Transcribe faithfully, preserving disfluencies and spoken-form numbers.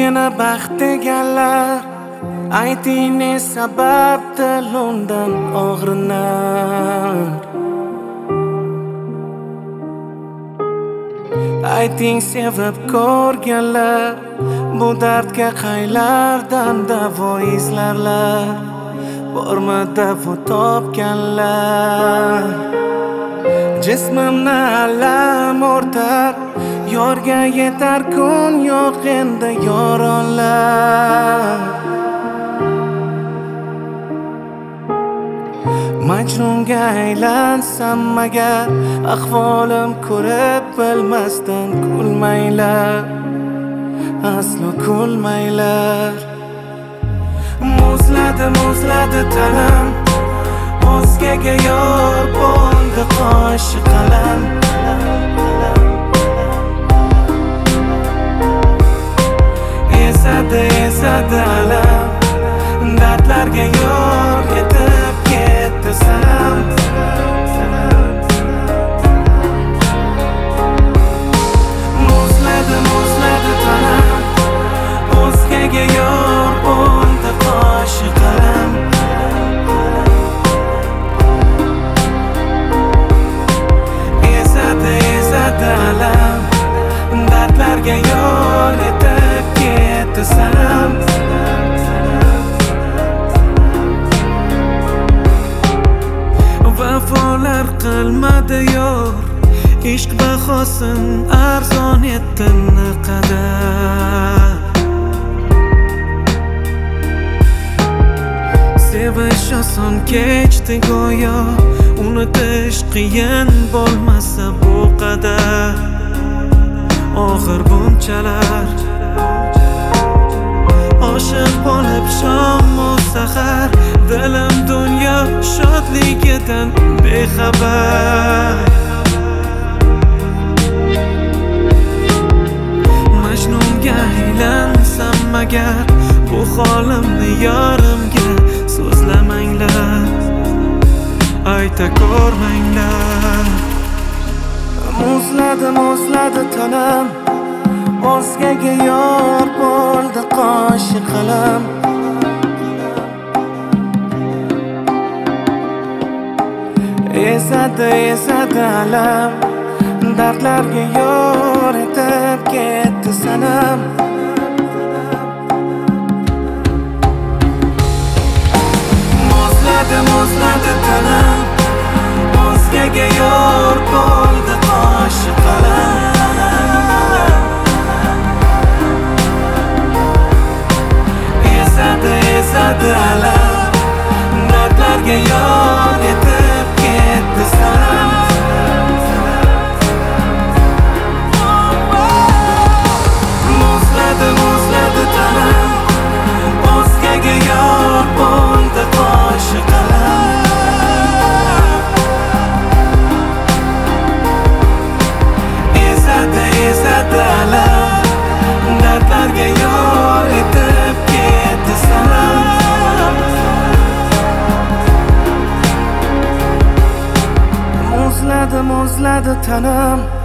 meni baxt deganlar, ayting ne sababdir undan og'rinar. Ayting sevib ko'rganlar, bu dardga qaylardan davo izlarlar, bormi davo topganlar. Jismimni alam o'rtar, yorga yetar kun yo'q endi yoronlar. Majnunga aylansam agar, ahvolim ko'rib bilmasdan kulmanglar, aslo kulmanglar. Muzladi muzladi tanam, o'zgaga yor bo'ldi qoshi qalam. Ezadi ezadi alam, dardlarga yor etib ketdi sanam. Muzladi muzladi tanam, o'zgaga yor bo'ldi qoshi qalam. Ezadi ezadi alam, dardlarga yor etib ketdi sanam. Vafolar qilmadi yor, ishq bahosin arzon etdi naqadar. Sevish oson kechdi go'yo, unutish qiyin bo'lmasa bu qadar. Oxir bunchalar oshiq bo'lib shom u sahar, dilim dunyo shodligidan bexabar. Majnunga aylansam agar, bu holimni yorimga so'zlamanglar, ayta ko'rmanglar. Muzladi muzladi tanam, o'zgaga yor bo'ldi qoshi qalam. Ezadi ezadi alam, dardlarga yor etib ketdi sanam. Muzladi muzladi tanam, o'zgaga yor bo'ldi qoshi qalam. Ezadi ezadi alam, dardlarga yor etib ketdi sanam. Muzladi muzladi tanam, o'zgaga yor bo'ldi qoshi qalam. Ezadi ezadi alam, dardlarga yor etib ketdi sanam. Muzladi muzladi tanam,